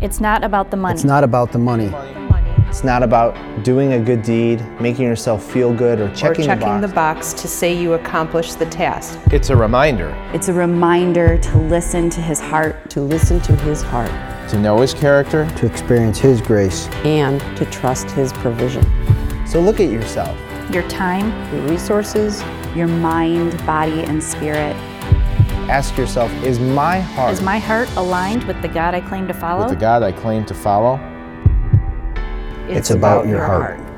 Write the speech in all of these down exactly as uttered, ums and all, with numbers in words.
It's not about the money. It's not about the money. It's not about doing a good deed, making yourself feel good, or checking, or checking the, box. the box to say you accomplished the task. It's a reminder. It's a reminder to listen to his heart. To listen to his heart. To know his character. To experience his grace. And to trust his provision. So look at yourself. Your time. Your resources. Your mind, body, and spirit. Ask yourself, is my heart... Is my heart aligned with the God I claim to follow? With the God I claim to follow? It's, it's about, about your heart. heart.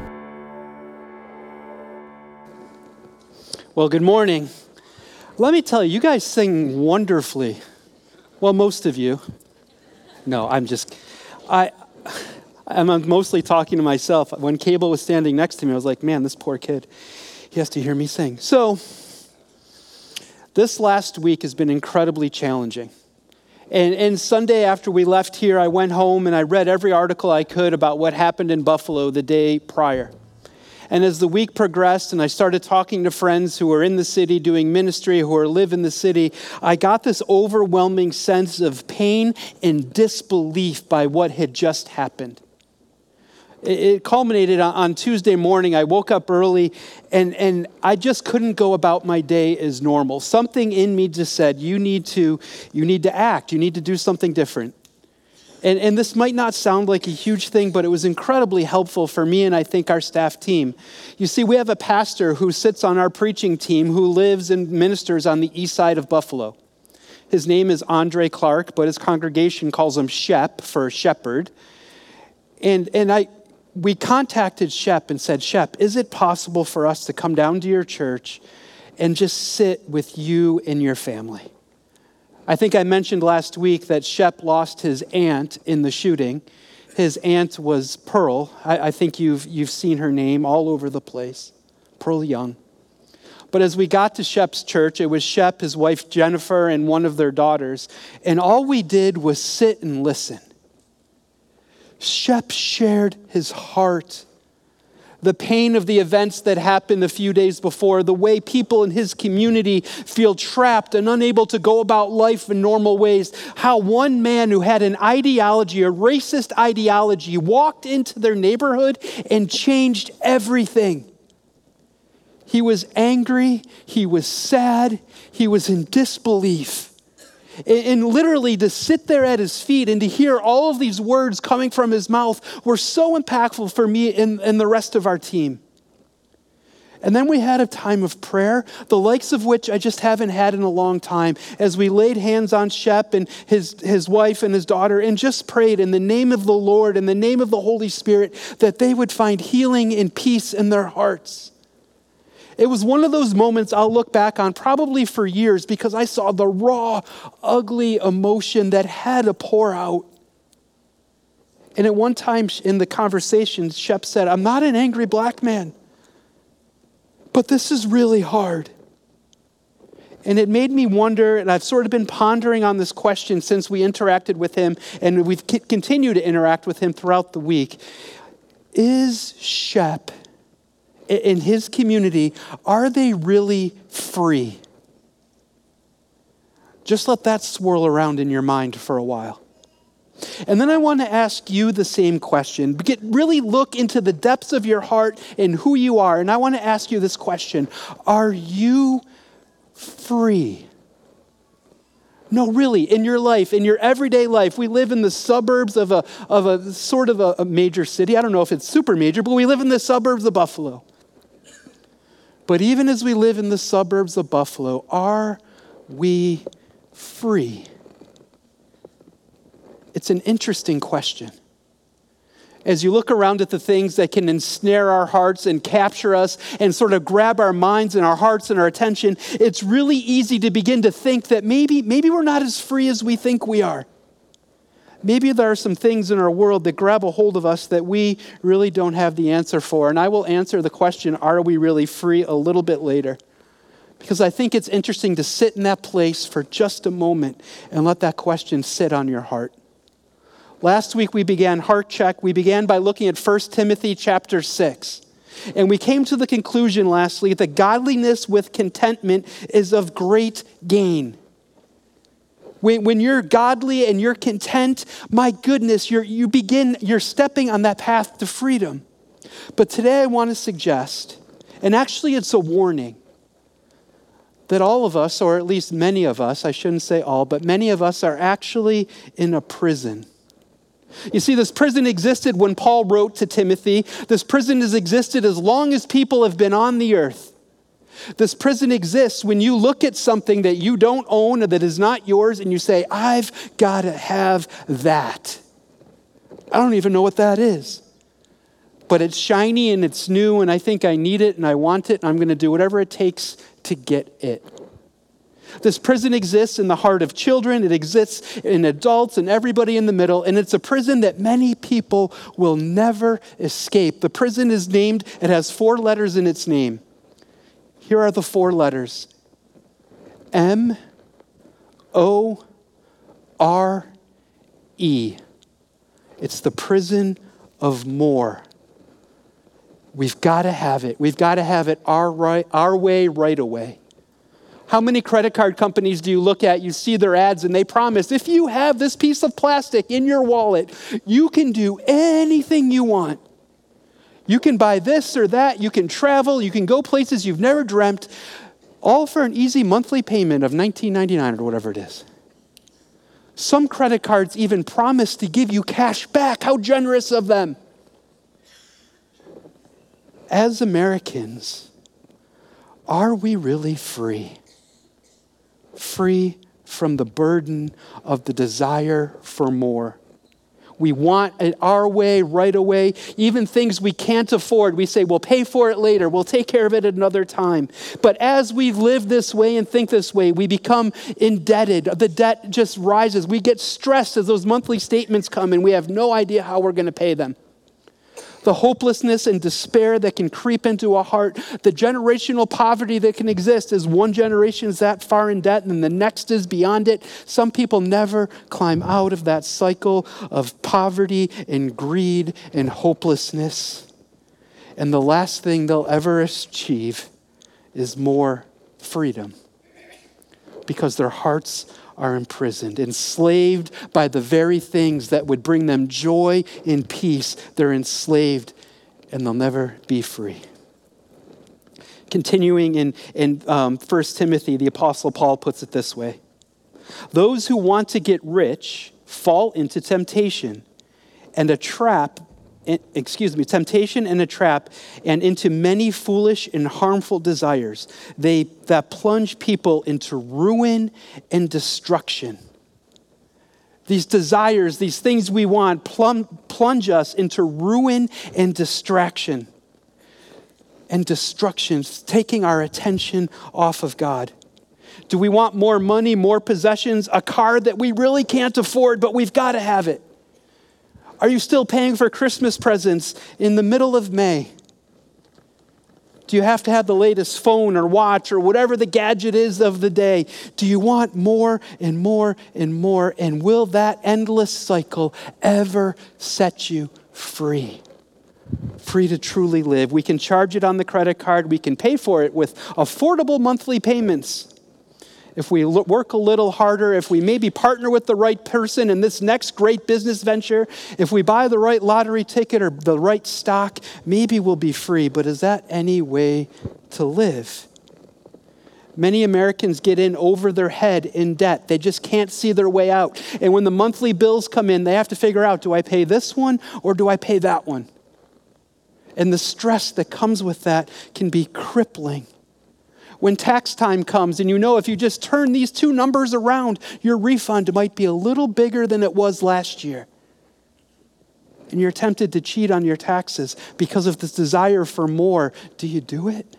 Well, good morning. Let me tell you, you guys sing wonderfully. Well, most of you. No, I'm just, I, I'm mostly talking to myself. When Cable was standing next to me, I was like, man, this poor kid, he has to hear me sing. So, this last week has been incredibly challenging. And, and Sunday after we left here, I went home and I read every article I could about what happened in Buffalo the day prior. And as the week progressed and I started talking to friends who are in the city doing ministry, who are live in the city, I got this overwhelming sense of pain and disbelief by what had just happened. It culminated on Tuesday morning. I woke up early and, and I just couldn't go about my day as normal. Something in me just said, you need to, you need to act. You need to do something different. And, and this might not sound like a huge thing, but it was incredibly helpful for me and I think our staff team. You see, we have a pastor who sits on our preaching team who lives and ministers on the east side of Buffalo. His name is Andre Clark, but his congregation calls him Shep for shepherd. And, and I... We contacted Shep and said, Shep, is it possible for us to come down to your church and just sit with you and your family? I think I mentioned last week that Shep lost his aunt in the shooting. His aunt was Pearl. I, I think you've, you've seen her name all over the place, Pearl Young. But as we got to Shep's church, it was Shep, his wife Jennifer, and one of their daughters. And all we did was sit and listen. Shep shared his heart, the pain of the events that happened a few days before, the way people in his community feel trapped and unable to go about life in normal ways, how one man who had an ideology, a racist ideology, walked into their neighborhood and changed everything. He was angry, he was sad, he was in disbelief. And literally to sit there at his feet and to hear all of these words coming from his mouth were so impactful for me and, and the rest of our team. And then we had a time of prayer, the likes of which I just haven't had in a long time, as we laid hands on Shep and his, his wife and his daughter and just prayed in the name of the Lord, in the name of the Holy Spirit, that they would find healing and peace in their hearts. It was one of those moments I'll look back on probably for years because I saw the raw, ugly emotion that had to pour out. And at one time in the conversation, Shep said, I'm not an angry black man, but this is really hard. And it made me wonder, and I've sort of been pondering on this question since we interacted with him, and we've continued to interact with him throughout the week. Is Shep in his community, are they really free? Just let that swirl around in your mind for a while. And then I want to ask you the same question. Get, really look into the depths of your heart and who you are. And I want to ask you this question. Are you free? No, really, in your life, in your everyday life. We live in the suburbs of a, of a sort of a, a major city. I don't know if it's super major, but we live in the suburbs of Buffalo. But even as we live in the suburbs of Buffalo, are we free? It's an interesting question. As you look around at the things that can ensnare our hearts and capture us and sort of grab our minds and our hearts and our attention, it's really easy to begin to think that maybe, maybe we're not as free as we think we are. Maybe there are some things in our world that grab a hold of us that we really don't have the answer for. And I will answer the question, are we really free, a little bit later. Because I think it's interesting to sit in that place for just a moment and let that question sit on your heart. Last week we began Heart Check. We began by looking at First Timothy chapter six. And we came to the conclusion lastly that godliness with contentment is of great gain. When, when you're godly and you're content, my goodness, you're, you begin, you're stepping on that path to freedom. But today I want to suggest, and actually it's a warning, that all of us, or at least many of us, I shouldn't say all, but many of us are actually in a prison. You see, this prison existed when Paul wrote to Timothy. This prison has existed as long as people have been on the earth. This prison exists when you look at something that you don't own or that is not yours and you say, I've got to have that. I don't even know what that is. But it's shiny and it's new and I think I need it and I want it and I'm going to do whatever it takes to get it. This prison exists in the heart of children. It exists in adults and everybody in the middle. And it's a prison that many people will never escape. The prison is named, it has four letters in its name. Here are the four letters. M O R E. It's the prison of more. We've got to have it. We've got to have it our, right, our way right away. How many credit card companies do you look at? You see their ads and they promise, if you have this piece of plastic in your wallet, you can do anything you want. You can buy this or that. You can travel. You can go places you've never dreamt, all for an easy monthly payment of nineteen ninety-nine or whatever it is. Some credit cards even promise to give you cash back. How generous of them. As Americans, are we really free? Free from the burden of the desire for more. We want it our way, right away. Even things we can't afford, we say, we'll pay for it later. We'll take care of it at another time. But as we live this way and think this way, we become indebted. The debt just rises. We get stressed as those monthly statements come and we have no idea how we're going to pay them. The hopelessness and despair that can creep into a heart, the generational poverty that can exist as one generation is that far in debt and the next is beyond it. Some people never climb out of that cycle of poverty and greed and hopelessness. And the last thing they'll ever achieve is more freedom because their hearts are imprisoned, enslaved by the very things that would bring them joy and peace. They're enslaved and they'll never be free. Continuing in, in um, First Timothy, the Apostle Paul puts it this way. Those who want to get rich fall into temptation and a trap excuse me, temptation and a trap, and into many foolish and harmful desires they that plunge people into ruin and destruction. These desires, these things we want, plum, plunge us into ruin and distraction and destruction, taking our attention off of God. Do we want more money, more possessions, a car that we really can't afford, but we've got to have it? Are you still paying for Christmas presents in the middle of May? Do you have to have the latest phone or watch or whatever the gadget is of the day? Do you want more and more and more? And will that endless cycle ever set you free? Free to truly live. We can charge it on the credit card. We can pay for it with affordable monthly payments. If we work a little harder, if we maybe partner with the right person in this next great business venture, if we buy the right lottery ticket or the right stock, maybe we'll be free. But is that any way to live? Many Americans get in over their head in debt. They just can't see their way out. And when the monthly bills come in, they have to figure out, do I pay this one or do I pay that one? And the stress that comes with that can be crippling. When tax time comes and you know if you just turn these two numbers around, your refund might be a little bigger than it was last year. And you're tempted to cheat on your taxes because of this desire for more. Do you do it?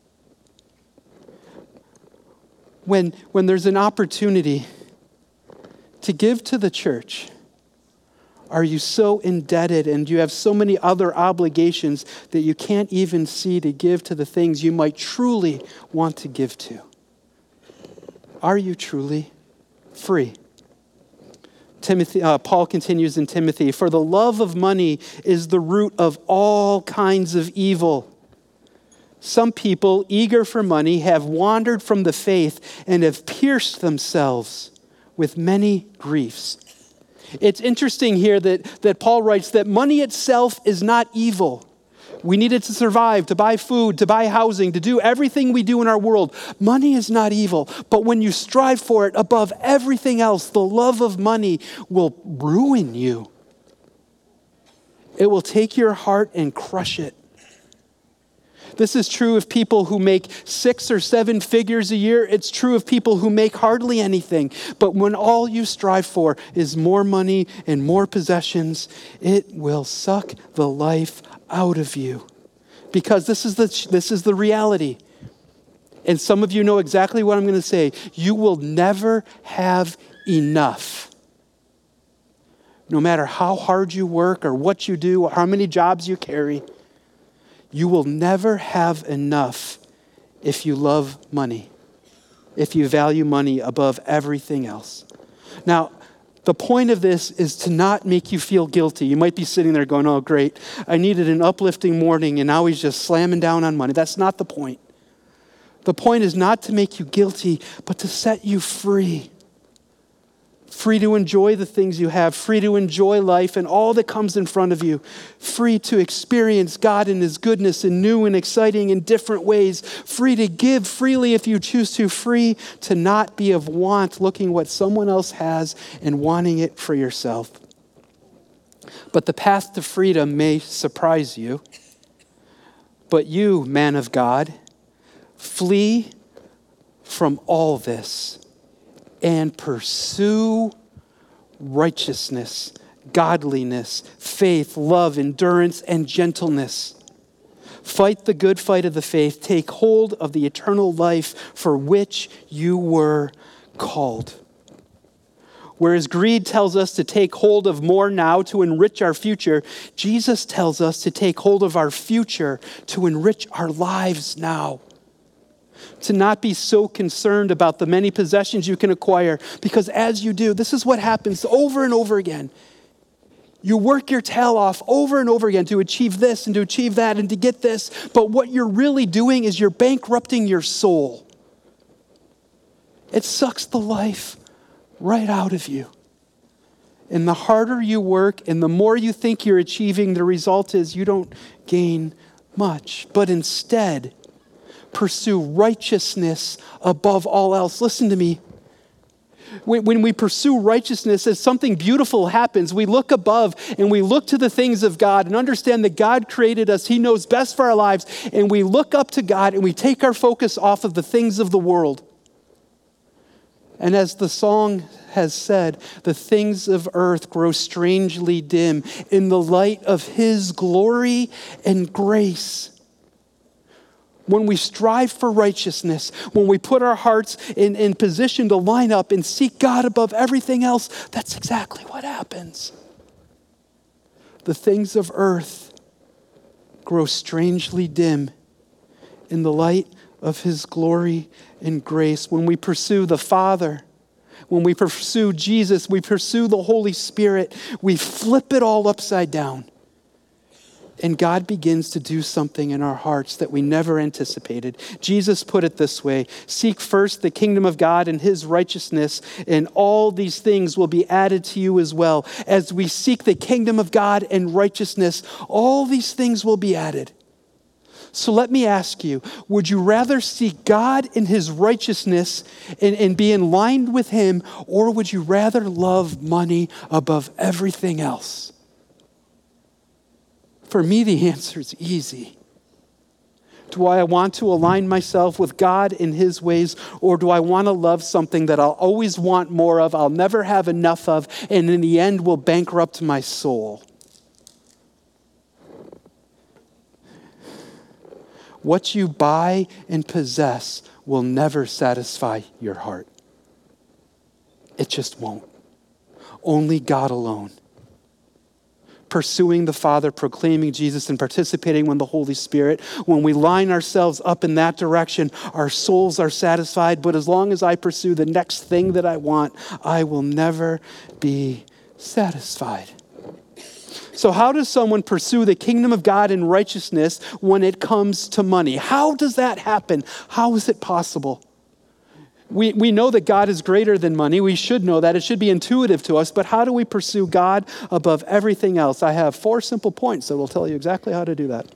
When, when there's an opportunity to give to the church, are you so indebted and you have so many other obligations that you can't even see to give to the things you might truly want to give to? Are you truly free? Timothy, uh, Paul continues in Timothy, for the love of money is the root of all kinds of evil. Some people, eager for money, have wandered from the faith and have pierced themselves with many griefs. It's interesting here that, that Paul writes that money itself is not evil. We need it to survive, to buy food, to buy housing, to do everything we do in our world. Money is not evil, but when you strive for it above everything else, the love of money will ruin you. It will take your heart and crush it. This is true of people who make six or seven figures a year. It's true of people who make hardly anything. But when all you strive for is more money and more possessions, it will suck the life out of you. Because this is the this is the reality. And some of you know exactly what I'm going to say. You will never have enough. No matter how hard you work or what you do, or how many jobs you carry, you will never have enough if you love money, if you value money above everything else. Now, the point of this is to not make you feel guilty. You might be sitting there going, oh, great, I needed an uplifting morning and now he's just slamming down on money. That's not the point. The point is not to make you guilty, but to set you free. Free to enjoy the things you have, free to enjoy life and all that comes in front of you, free to experience God and his goodness in new and exciting and different ways, free to give freely if you choose to, free to not be of want, looking what someone else has and wanting it for yourself. But the path to freedom may surprise you. But you, man of God, flee from all this and pursue righteousness, godliness, faith, love, endurance, and gentleness. Fight the good fight of the faith. Take hold of the eternal life for which you were called. Whereas greed tells us to take hold of more now to enrich our future, Jesus tells us to take hold of our future to enrich our lives now. To not be so concerned about the many possessions you can acquire, because as you do, this is what happens over and over again. You work your tail off over and over again to achieve this and to achieve that and to get this, but what you're really doing is you're bankrupting your soul. It sucks the life right out of you. And the harder you work and the more you think you're achieving, the result is you don't gain much, but instead, pursue righteousness above all else. Listen to me. When, when we pursue righteousness, as something beautiful happens, we look above and we look to the things of God and understand that God created us. He knows best for our lives. And we look up to God and we take our focus off of the things of the world. And as the song has said, the things of earth grow strangely dim in the light of his glory and grace. When we strive for righteousness, when we put our hearts in, in position to line up and seek God above everything else, that's exactly what happens. The things of earth grow strangely dim in the light of his glory and grace. When we pursue the Father, when we pursue Jesus, we pursue the Holy Spirit, we flip it all upside down. And God begins to do something in our hearts that we never anticipated. Jesus put it this way: seek first the kingdom of God and his righteousness, and all these things will be added to you as well. As we seek the kingdom of God and righteousness, all these things will be added. So let me ask you, would you rather seek God in his righteousness and, and be in line with him, or would you rather love money above everything else? For me, the answer is easy. Do I want to align myself with God in his ways, or do I want to love something that I'll always want more of, I'll never have enough of, and in the end will bankrupt my soul? What you buy and possess will never satisfy your heart. It just won't. Only God alone. Pursuing the Father, proclaiming Jesus, and participating in the Holy Spirit. When we line ourselves up in that direction, our souls are satisfied. But as long as I pursue the next thing that I want, I will never be satisfied. So how does someone pursue the kingdom of God in righteousness when it comes to money? How does that happen? How is it possible? We, we know that God is greater than money. We should know that. It should be intuitive to us. But how do we pursue God above everything else? I have four simple points that will tell you exactly how to do that.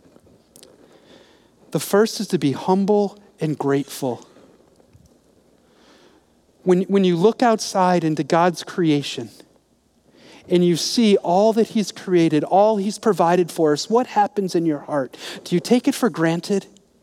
The first is to be humble and grateful. When, when you look outside into God's creation and you see all that he's created, all he's provided for us, what happens in your heart? Do you take it for granted?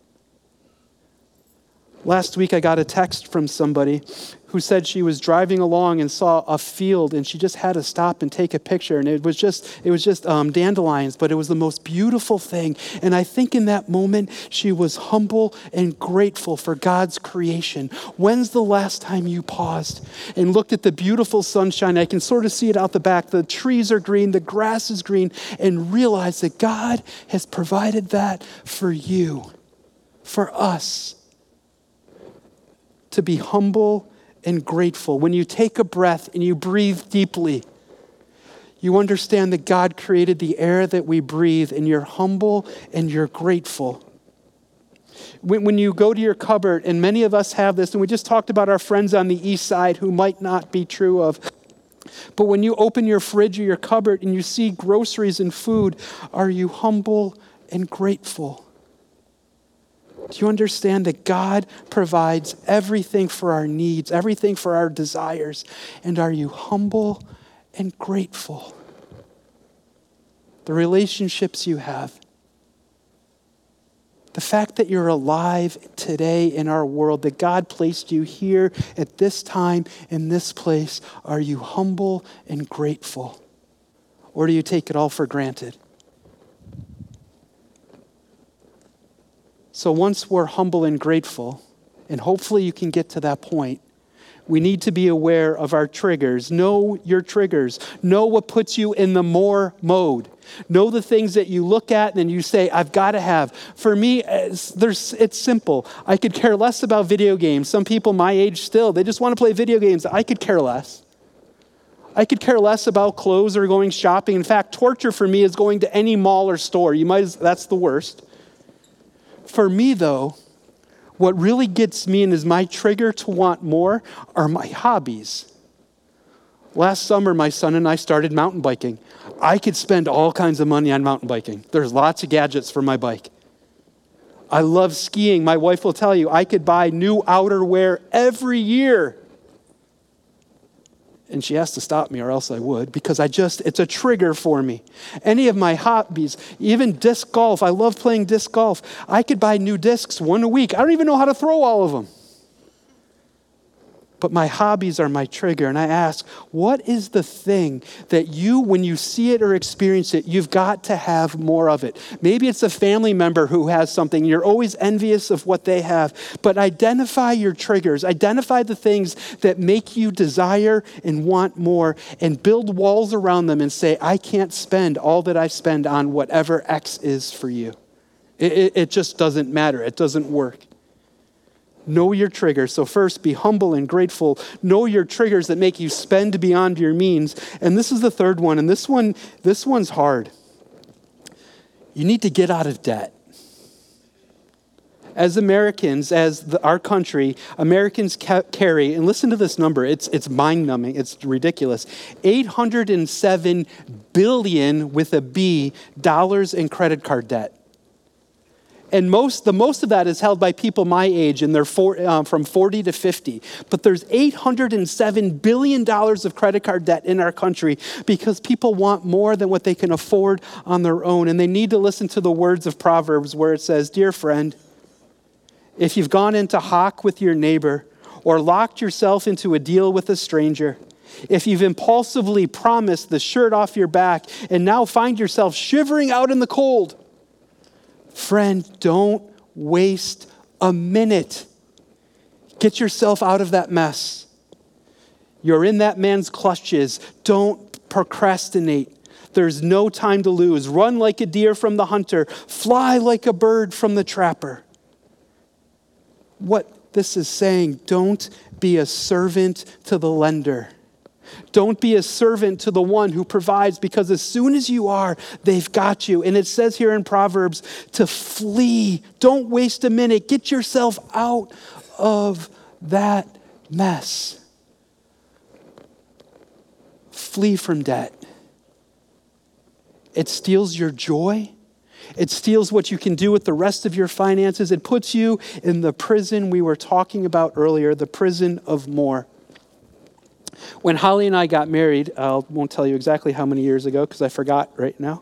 Last week I got a text from somebody who said she was driving along and saw a field and she just had to stop and take a picture. And it was just, it was just um, dandelions, but it was the most beautiful thing. And I think in that moment, she was humble and grateful for God's creation. When's the last time you paused and looked at the beautiful sunshine? I can sort of see it out the back. The trees are green, the grass is green, and realize that God has provided that for you, for us. To be humble and grateful. When you take a breath and you breathe deeply, you understand that God created the air that we breathe, and you're humble and you're grateful. When, when you go to your cupboard, and many of us have this, and we just talked about our friends on the east side who might not be true of, but when you open your fridge or your cupboard and you see groceries and food, are you humble and grateful? Do you understand that God provides everything for our needs, everything for our desires? And are you humble and grateful? The relationships you have, the fact that you're alive today in our world, that God placed you here at this time, in this place, are you humble and grateful? Or do you take it all for granted? So once we're humble and grateful, and hopefully you can get to that point, we need to be aware of our triggers. Know your triggers. Know what puts you in the more mode. Know the things that you look at and then you say, I've got to have. For me, it's, there's, it's simple. I could care less about video games. Some people my age still, they just want to play video games. I could care less. I could care less about clothes or going shopping. In fact, torture for me is going to any mall or store. You might, that's the worst. For me, though, what really gets me and is my trigger to want more are my hobbies. Last summer, my son and I started mountain biking. I could spend all kinds of money on mountain biking. There's lots of gadgets for my bike. I love skiing. My wife will tell you, I could buy new outerwear every year. And she has to stop me or else I would, because I just, it's a trigger for me. Any of my hobbies, even disc golf, I love playing disc golf. I could buy new discs one a week. I don't even know how to throw all of them. But my hobbies are my trigger. And I ask, what is the thing that you, when you see it or experience it, you've got to have more of it? Maybe it's a family member who has something. You're always envious of what they have. But identify your triggers. Identify the things that make you desire and want more, and build walls around them and say, I can't spend all that I spend on whatever X is for you. It, it, it just doesn't matter. It doesn't work. Know your triggers. So first, be humble and grateful. Know your triggers that make you spend beyond your means. And this is the third one, and this one, this one's hard. You need to get out of debt. As Americans, as the, our country, Americans ca- carry, and listen to this number, it's it's mind-numbing, it's ridiculous, eight hundred seven billion, with a B, dollars in credit card debt. And most, the most of that is held by people my age, and they're for, um, from forty to fifty. But there's eight hundred seven billion dollars of credit card debt in our country because people want more than what they can afford on their own. And they need to listen to the words of Proverbs where it says, dear friend, if you've gone into hock with your neighbor or locked yourself into a deal with a stranger, if you've impulsively promised the shirt off your back and now find yourself shivering out in the cold, friend, don't waste a minute. Get yourself out of that mess. You're in that man's clutches. Don't procrastinate. There's no time to lose. Run like a deer from the hunter. Fly like a bird from the trapper. What this is saying, don't be a servant to the lender. Don't be a servant to the one who provides, because as soon as you are, they've got you. And it says here in Proverbs to flee. Don't waste a minute. Get yourself out of that mess. Flee from debt. It steals your joy. It steals what you can do with the rest of your finances. It puts you in the prison we were talking about earlier, the prison of more. When Holly and I got married, I won't tell you exactly how many years ago because I forgot right now.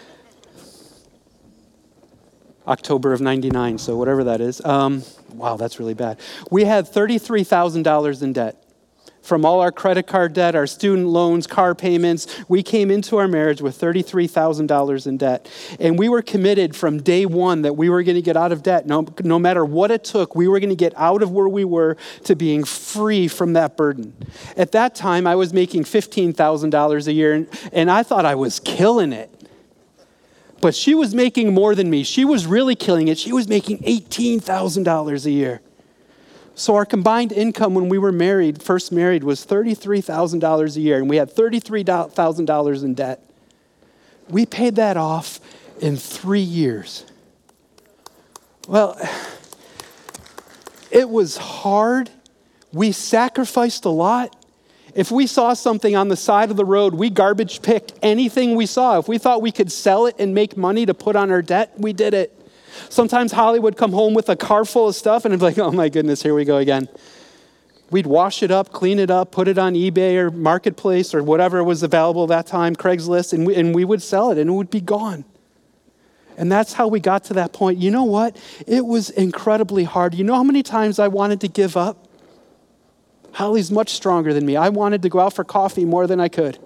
October of ninety-nine, so whatever that is. Um, wow, that's really bad. We had thirty-three thousand dollars in debt. From all our credit card debt, our student loans, car payments, we came into our marriage with thirty-three thousand dollars in debt. And we were committed from day one that we were going to get out of debt. No, no matter what it took, we were going to get out of where we were to being free from that burden. At that time, I was making fifteen thousand dollars a year, and, and I thought I was killing it. But she was making more than me. She was really killing it. She was making eighteen thousand dollars a year. So our combined income when we were married, first married, was thirty-three thousand dollars a year, and we had thirty-three thousand dollars in debt. We paid that off in three years. Well, it was hard. We sacrificed a lot. If we saw something on the side of the road, we garbage picked anything we saw. If we thought we could sell it and make money to put on our debt, we did it. Sometimes Holly would come home with a car full of stuff and I'd be like, oh my goodness, here we go again. We'd wash it up, clean it up, put it on eBay or Marketplace or whatever was available at that time, Craigslist, and we, and we would sell it and it would be gone. And that's how we got to that point. You know what? It was incredibly hard. You know how many times I wanted to give up? Holly's much stronger than me. I wanted to go out for coffee more than I could.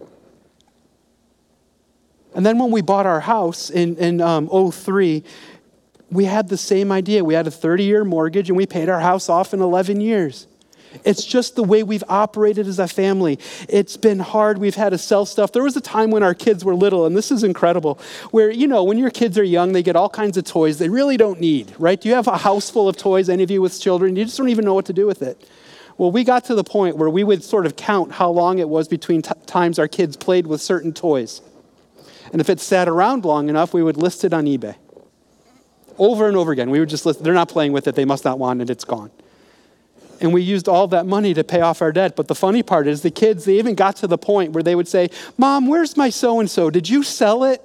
And then when we bought our house in, in um, oh three, we had the same idea. We had a thirty-year mortgage and we paid our house off in eleven years. It's just the way we've operated as a family. It's been hard. We've had to sell stuff. There was a time when our kids were little, and this is incredible, where, you know, when your kids are young, they get all kinds of toys they really don't need, right? Do you have a house full of toys, any of you with children? You just don't even know what to do with it. Well, we got to the point where we would sort of count how long it was between t- times our kids played with certain toys. And if it sat around long enough, we would list it on eBay. Over and over again. We would just list, they're not playing with it, they must not want it, it's gone. And we used all that money to pay off our debt. But the funny part is the kids, they even got to the point where they would say, Mom, where's my so-and-so? Did you sell it?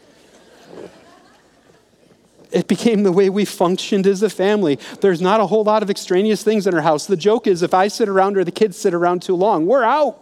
It became the way we functioned as a family. There's not a whole lot of extraneous things in our house. The joke is if I sit around or the kids sit around too long, we're out.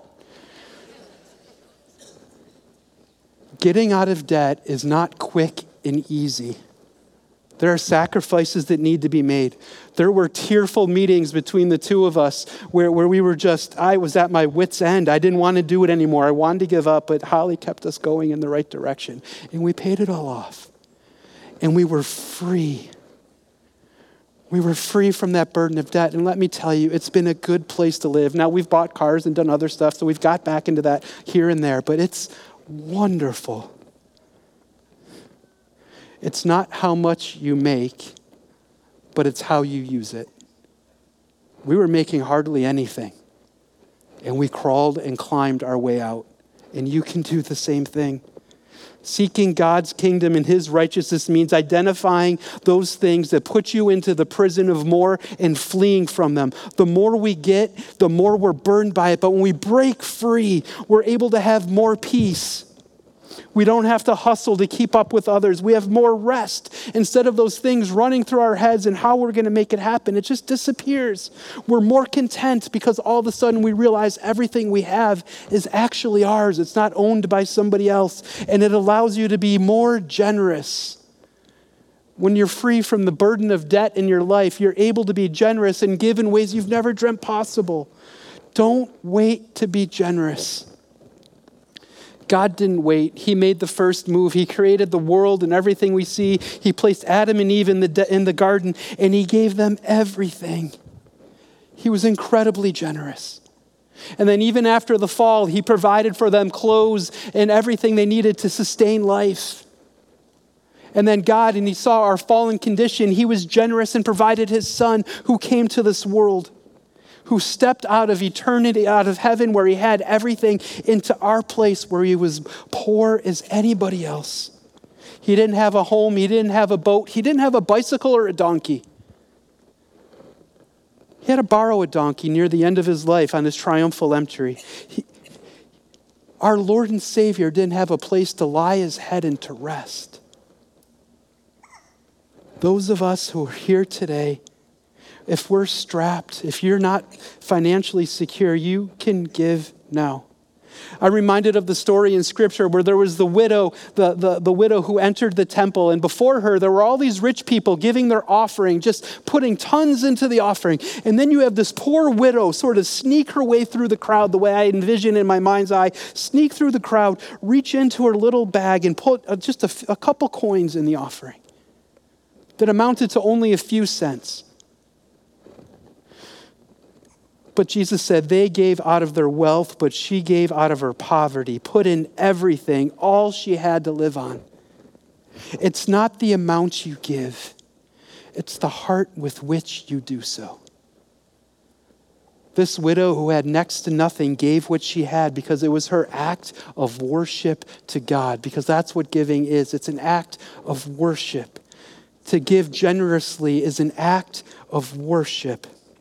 Getting out of debt is not quick and easy. There are sacrifices that need to be made. There were tearful meetings between the two of us where, where we were just, I was at my wit's end. I didn't want to do it anymore. I wanted to give up, but Holly kept us going in the right direction. And we paid it all off. And we were free. We were free from that burden of debt. And let me tell you, it's been a good place to live. Now, we've bought cars and done other stuff, so we've got back into that here and there. But it's wonderful. It's not how much you make, but it's how you use it. We were making hardly anything, and we crawled and climbed our way out. And you can do the same thing. Seeking God's kingdom and his righteousness means identifying those things that put you into the prison of more and fleeing from them. The more we get, the more we're burned by it. But when we break free, we're able to have more peace. We don't have to hustle to keep up with others. We have more rest. Instead of those things running through our heads and how we're going to make it happen, it just disappears. We're more content because all of a sudden we realize everything we have is actually ours. It's not owned by somebody else. And it allows you to be more generous. When you're free from the burden of debt in your life, you're able to be generous and give in ways you've never dreamt possible. Don't wait to be generous. God didn't wait. He made the first move. He created the world and everything we see. He placed Adam and Eve in the de- in the garden, and he gave them everything. He was incredibly generous. And then even after the fall, he provided for them clothes and everything they needed to sustain life. And then God, and he saw our fallen condition, he was generous and provided his son who came to this world, who stepped out of eternity, out of heaven where he had everything, into our place where he was poor as anybody else. He didn't have a home. He didn't have a boat. He didn't have a bicycle or a donkey. He had to borrow a donkey near the end of his life on his triumphal entry. He, our Lord and Savior didn't have a place to lie his head and to rest. Those of us who are here today, if we're strapped, if you're not financially secure, you can give now. I'm reminded of the story in Scripture where there was the widow, the, the, the widow who entered the temple, and before her there were all these rich people giving their offering, just putting tons into the offering. And then you have this poor widow sort of sneak her way through the crowd the way I envision in my mind's eye, sneak through the crowd, reach into her little bag and put just a, a couple coins in the offering that amounted to only a few cents. But Jesus said they gave out of their wealth, but she gave out of her poverty, put in everything, all she had to live on. It's not the amount you give. It's the heart with which you do so. This widow who had next to nothing gave what she had because it was her act of worship to God, because that's what giving is. It's an act of worship. To give generously is an act of worship.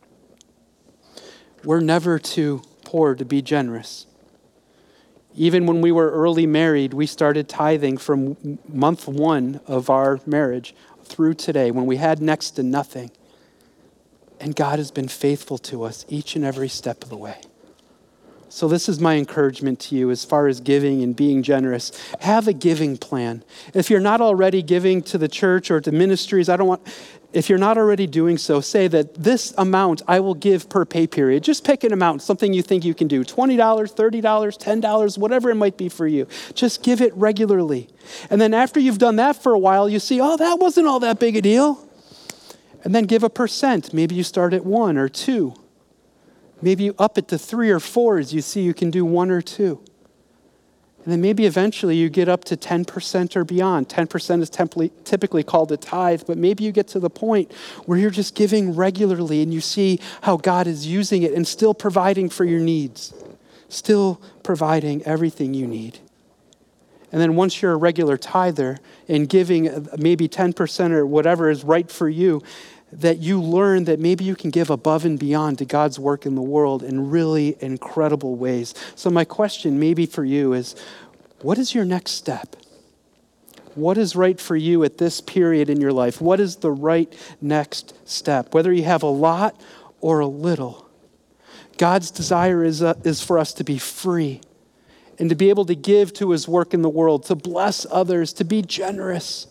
We're never too poor to be generous. Even when we were early married, we started tithing from month one of our marriage through today when we had next to nothing. And God has been faithful to us each and every step of the way. So this is my encouragement to you as far as giving and being generous. Have a giving plan. If you're not already giving to the church or to ministries, I don't want... If you're not already doing so, say that this amount I will give per pay period. Just pick an amount, something you think you can do. twenty dollars, thirty dollars, ten dollars, whatever it might be for you. Just give it regularly. And then after you've done that for a while, you see, oh, that wasn't all that big a deal. And then give a percent. Maybe you start at one or two. Maybe you up it to three or four as you see you can do one or two. And then maybe eventually you get up to ten percent or beyond. ten percent is typically called a tithe, but maybe you get to the point where you're just giving regularly and you see how God is using it and still providing for your needs, still providing everything you need. And then once you're a regular tither and giving maybe ten percent or whatever is right for you, that you learn that maybe you can give above and beyond to God's work in the world in really incredible ways. So my question maybe for you is, what is your next step? What is right for you at this period in your life? What is the right next step? Whether you have a lot or a little, God's desire is, uh, is for us to be free and to be able to give to his work in the world, to bless others, to be generous.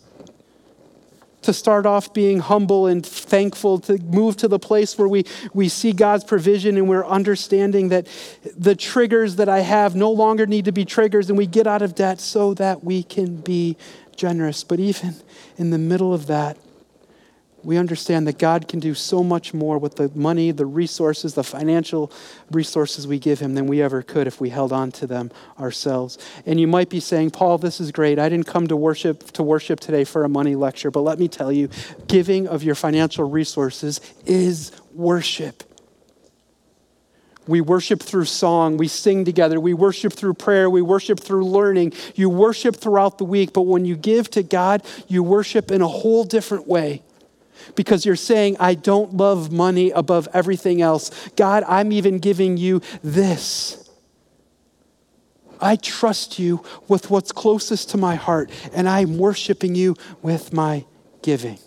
To start off being humble and thankful, to move to the place where we, we see God's provision and we're understanding that the triggers that I have no longer need to be triggers, and we get out of debt so that we can be generous. But even in the middle of that, we understand that God can do so much more with the money, the resources, the financial resources we give him than we ever could if we held on to them ourselves. And you might be saying, Paul, this is great. I didn't come to worship to worship today for a money lecture, but let me tell you, giving of your financial resources is worship. We worship through song. We sing together. We worship through prayer. We worship through learning. You worship throughout the week, but when you give to God, you worship in a whole different way. Because you're saying, I don't love money above everything else. God, I'm even giving you this. I trust you with what's closest to my heart, and I'm worshiping you with my giving.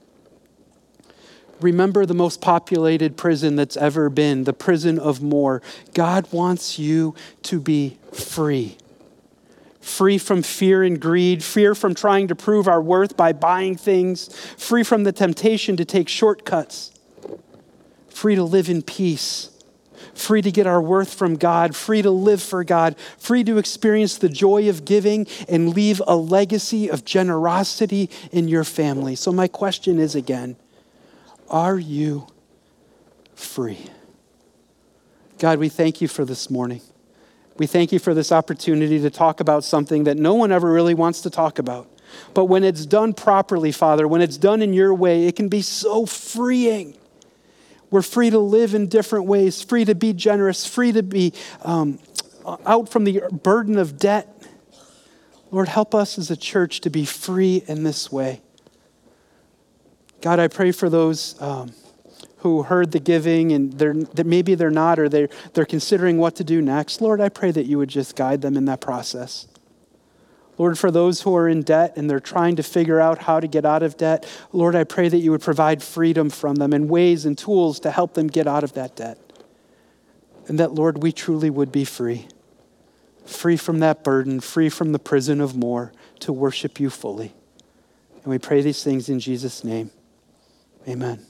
Remember the most populated prison that's ever been, the prison of Moore. God wants you to be free. Free from fear and greed, fear from trying to prove our worth by buying things, free from the temptation to take shortcuts, free to live in peace, free to get our worth from God, free to live for God, free to experience the joy of giving and leave a legacy of generosity in your family. So my question is again, are you free? God, we thank you for this morning. We thank you for this opportunity to talk about something that no one ever really wants to talk about. But when it's done properly, Father, when it's done in your way, it can be so freeing. We're free to live in different ways, free to be generous, free to be um, out from the burden of debt. Lord, help us as a church to be free in this way. God, I pray for those um, who heard the giving and they're, that maybe they're not, or they're, they're considering what to do next. Lord, I pray that you would just guide them in that process. Lord, for those who are in debt and they're trying to figure out how to get out of debt, Lord, I pray that you would provide freedom from them and ways and tools to help them get out of that debt. And that, Lord, we truly would be free. Free from that burden, free from the prison of more, to worship you fully. And we pray these things in Jesus' name. Amen.